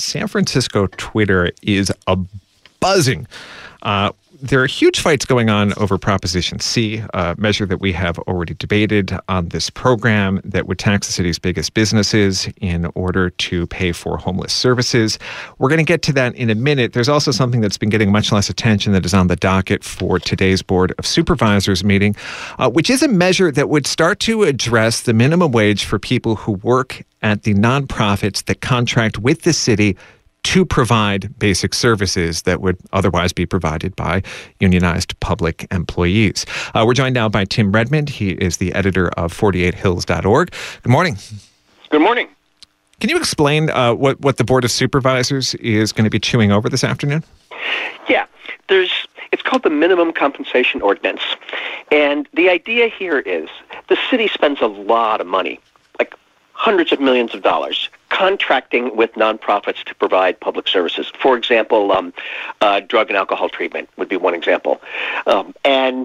San Francisco Twitter is buzzing. There are huge fights going on over Proposition C, a measure that we have already debated on this program that would tax the city's biggest businesses in order to pay for homeless services. We're going to get to that in a minute. There's also something that's been getting much less attention that is on the docket for today's Board of Supervisors meeting, which is a measure that would start to address the minimum wage for people who work at the nonprofits that contract with the city to provide basic services that would otherwise be provided by unionized public employees. We're joined now by Tim Redmond. He is the editor of 48hills.org. Good morning. Good morning. Can you explain what the Board of Supervisors is going to be chewing over this afternoon? Yeah, it's called the Minimum Compensation Ordinance. And the idea here is the city spends a lot of money, like hundreds of millions of dollars, contracting with nonprofits to provide public services. For example, drug and alcohol treatment would be one example. And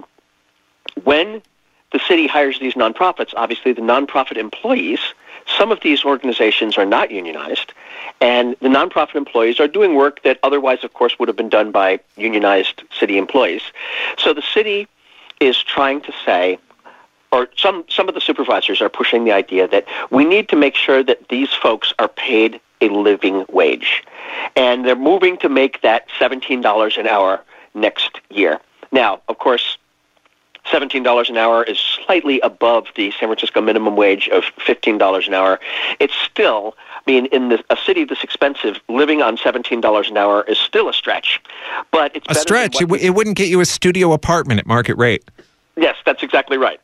when the city hires these nonprofits, obviously the nonprofit employees, some of these organizations are not unionized, and the nonprofit employees are doing work that otherwise, of course, would have been done by unionized city employees. So the city is trying to say, or some of the supervisors are pushing the idea that we need to make sure that these folks are paid a living wage. And they're moving to make that $17 an hour next year. Now, of course, $17 an hour is slightly above the San Francisco minimum wage of $15 an hour. It's still, in a city this expensive, living on $17 an hour is still a stretch. But it's a stretch. It wouldn't get you a studio apartment at market rate. Yes, that's exactly right.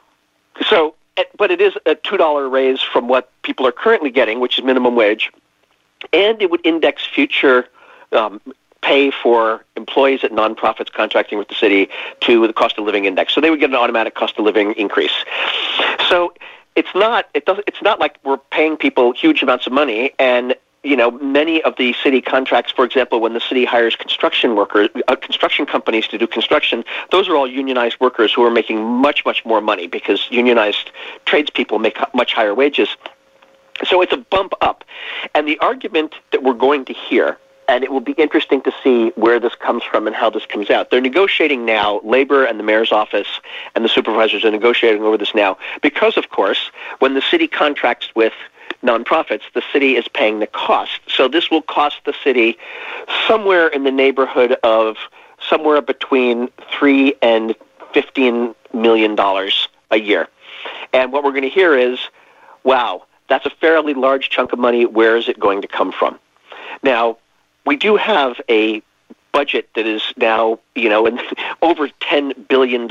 So, but it is a $2 raise from what people are currently getting, which is minimum wage, and it would index future pay for employees at nonprofits contracting with the city to the cost of living index. So they would get an automatic cost of living increase. So it's not like we're paying people huge amounts of money, and many of the city contracts, for example, when the city hires construction workers, construction companies to do construction, those are all unionized workers who are making much, much more money because unionized tradespeople make much higher wages. So it's a bump up. And the argument that we're going to hear, and it will be interesting to see where this comes from and how this comes out. They're negotiating now, Labor and the mayor's office and the supervisors are negotiating over this now because, of course, when the city contracts with nonprofits, the city is paying the cost. So this will cost the city somewhere in the neighborhood of somewhere between $3 and $15 million a year. And what we're going to hear is, wow, that's a fairly large chunk of money. Where is it going to come from? Now, we do have a budget that is now, over $10 billion.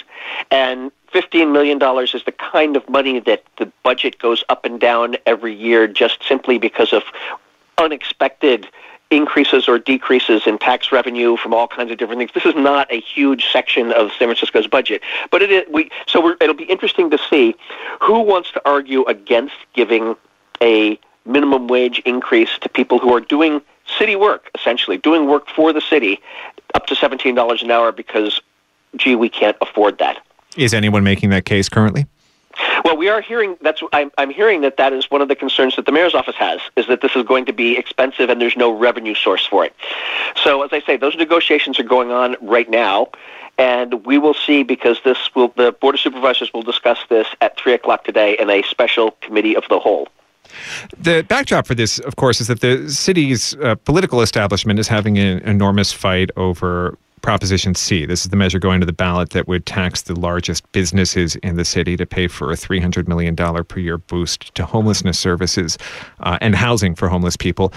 And $15 million is the kind of money that the budget goes up and down every year just simply because of unexpected increases or decreases in tax revenue from all kinds of different things. This is not a huge section of San Francisco's budget, but it'll be interesting to see who wants to argue against giving a minimum wage increase to people who are doing city work, essentially, doing work for the city up to $17 an hour because, we can't afford that. Is anyone making that case currently? Well, we are hearing I'm hearing that is one of the concerns that the mayor's office has, is that this is going to be expensive and there's no revenue source for it. So, as I say, those negotiations are going on right now, and we will see because the Board of Supervisors will discuss this at 3:00 today in a special committee of the whole. The backdrop for this, of course, is that the city's political establishment is having an enormous fight over Proposition C. This is the measure going to the ballot that would tax the largest businesses in the city to pay for a $300 million per year boost to homelessness services and housing for homeless people.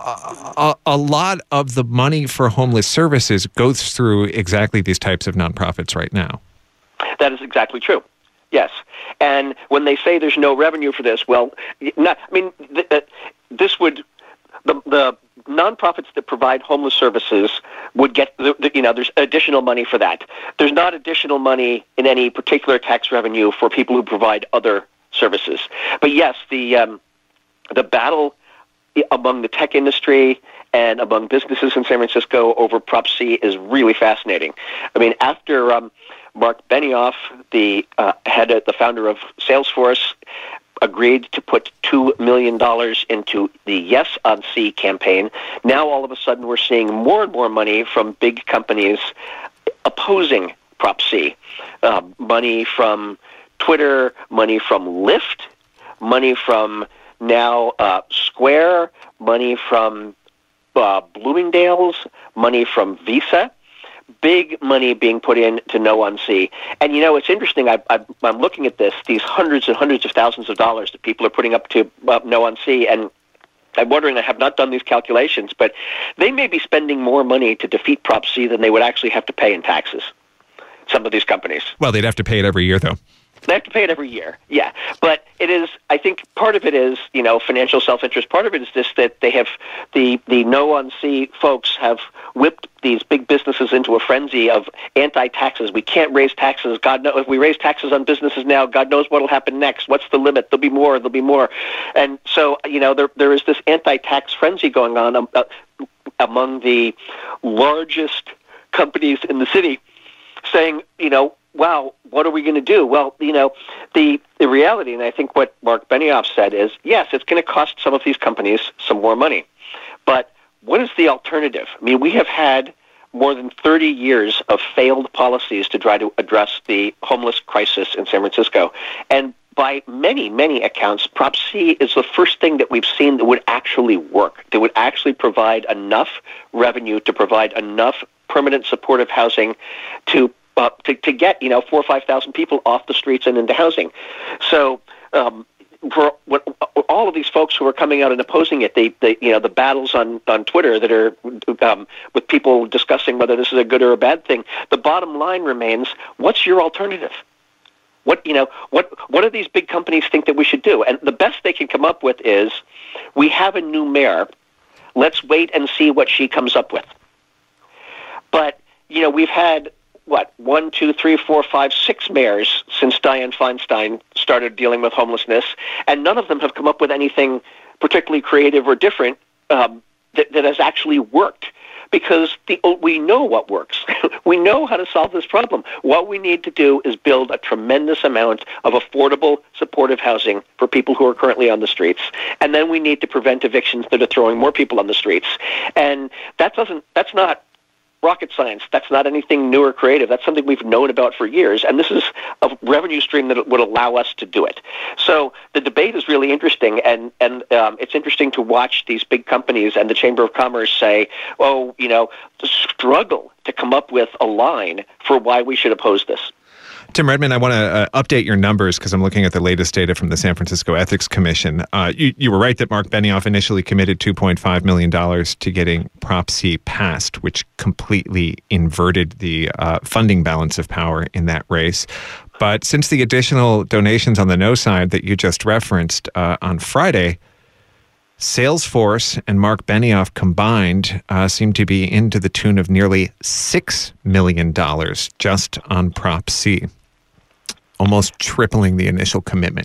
A lot of the money for homeless services goes through exactly these types of nonprofits right now. That is exactly true. Yes. And when they say there's no revenue for this, this would the nonprofits that provide homeless services would get, there's additional money for that. There's not additional money in any particular tax revenue for people who provide other services. But yes, the battle among the tech industry and among businesses in San Francisco over Prop C is really fascinating. After Mark Benioff, the founder of Salesforce, agreed to put $2 million into the Yes on C campaign. Now, all of a sudden, we're seeing more and more money from big companies opposing Prop C. Money from Twitter, money from Lyft, money from now Square, money from Bloomingdale's, money from Visa. Big money being put in to No on C. And, it's interesting. I'm looking at this, these hundreds and hundreds of thousands of dollars that people are putting up to No on C, and I'm wondering, I have not done these calculations, but they may be spending more money to defeat Prop C than they would actually have to pay in taxes, some of these companies. Well, they'd have to pay it every year, though. They have to pay it every year, yeah. But it is, I think part of it is, financial self-interest. Part of it is just that they have, the No on C folks have whipped these big businesses into a frenzy of anti-taxes. We can't raise taxes. God knows, if we raise taxes on businesses now, God knows what will happen next. What's the limit? There'll be more. And so, there is this anti-tax frenzy going on among the largest companies in the city saying, wow, what are we going to do? Well, the reality, and I think what Mark Benioff said is, yes, it's going to cost some of these companies some more money. But what is the alternative? I mean, we have had more than 30 years of failed policies to try to address the homeless crisis in San Francisco. And by many, many accounts, Prop C is the first thing that we've seen that would actually work, that would actually provide enough revenue to provide enough permanent supportive housing to get 4,000 or 5,000 people off the streets and into housing. So for all of these folks who are coming out and opposing it, the battles on Twitter that are with people discussing whether this is a good or a bad thing, the bottom line remains: what's your alternative? What do these big companies think that we should do? And the best they can come up with is, we have a new mayor. Let's wait and see what she comes up with. But we've had 1, 2, 3, 4, 5, 6 mayors since Dianne Feinstein started dealing with homelessness, and none of them have come up with anything particularly creative or different that has actually worked. Because we know what works. We know how to solve this problem. What we need to do is build a tremendous amount of affordable, supportive housing for people who are currently on the streets. And then we need to prevent evictions that are throwing more people on the streets. And that's not rocket science. That's not anything new or creative. That's something we've known about for years, and this is a revenue stream that would allow us to do it. So the debate is really interesting, and it's interesting to watch these big companies and the Chamber of Commerce say, struggle to come up with a line for why we should oppose this. Tim Redmond, I want to update your numbers because I'm looking at the latest data from the San Francisco Ethics Commission. You were right that Mark Benioff initially committed $2.5 million to getting Prop C passed, which completely inverted the funding balance of power in that race. But since the additional donations on the no side that you just referenced on Friday, Salesforce and Mark Benioff combined seem to be into the tune of nearly $6 million just on Prop C, almost tripling the initial commitment.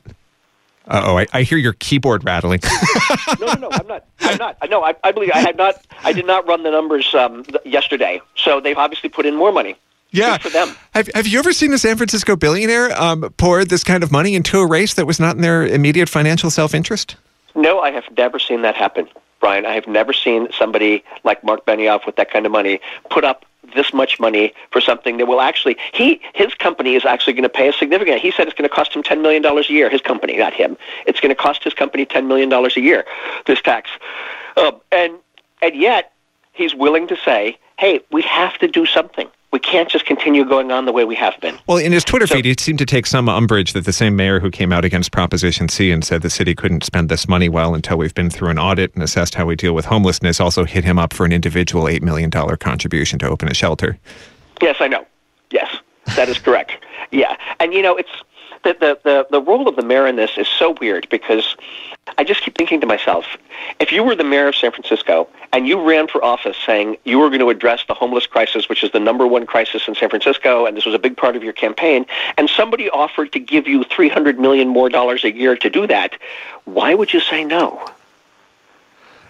I hear your keyboard rattling. No, I'm not. No, I believe I had not. I did not run the numbers yesterday, so they've obviously put in more money. Yeah. Good for them. Have you ever seen a San Francisco billionaire pour this kind of money into a race that was not in their immediate financial self-interest? No, I have never seen that happen, Brian. I have never seen somebody like Mark Benioff with that kind of money put up this much money for something that will actually, his company is actually going to pay a significant, he said it's going to cost him $10 million a year, his company, not him. It's going to cost his company $10 million a year, this tax. And yet, he's willing to say, hey, we have to do something. We can't just continue going on the way we have been. Well, in his Twitter feed, he seemed to take some umbrage that the same mayor who came out against Proposition C and said the city couldn't spend this money well until we've been through an audit and assessed how we deal with homelessness also hit him up for an individual $8 million contribution to open a shelter. Yes, I know. Yes, that is correct. Yeah. And, it's the role of the mayor in this is so weird because I just keep thinking to myself, if you were the mayor of San Francisco and you ran for office saying you were going to address the homeless crisis, which is the number one crisis in San Francisco, and this was a big part of your campaign, and somebody offered to give you $300 million more a year to do that, why would you say no?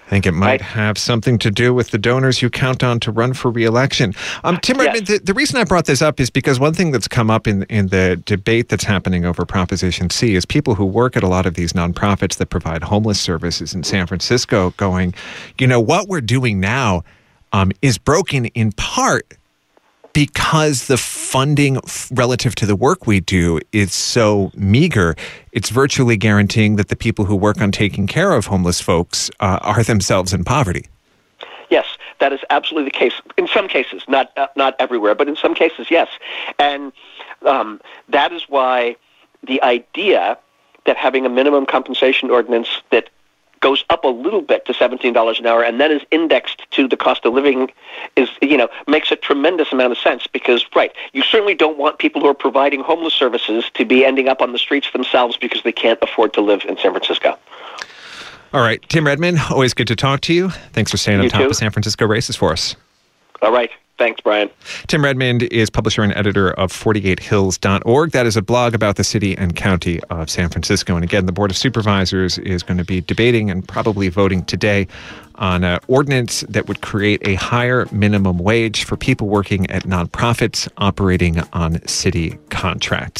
I think it might have something to do with the donors you count on to run for re-election. Tim Redmond, the reason I brought this up is because one thing that's come up in the debate that's happening over Proposition C is people who work at a lot of these nonprofits that provide homeless services in San Francisco going, what we're doing now is broken in part because the funding relative to the work we do is so meager. It's virtually guaranteeing that the people who work on taking care of homeless folks are themselves in poverty. Yes, that is absolutely the case. In some cases, not everywhere, but in some cases, yes. And that is why the idea that having a minimum compensation ordinance that goes up a little bit to $17 an hour and then is indexed to the cost of living is, makes a tremendous amount of sense because, you certainly don't want people who are providing homeless services to be ending up on the streets themselves because they can't afford to live in San Francisco. All right. Tim Redmond, always good to talk to you. Thanks for staying on top of San Francisco races for us. All right. Thanks, Brian. Tim Redmond is publisher and editor of 48hills.org. That is a blog about the city and county of San Francisco. And again, the Board of Supervisors is going to be debating and probably voting today on an ordinance that would create a higher minimum wage for people working at nonprofits operating on city contracts.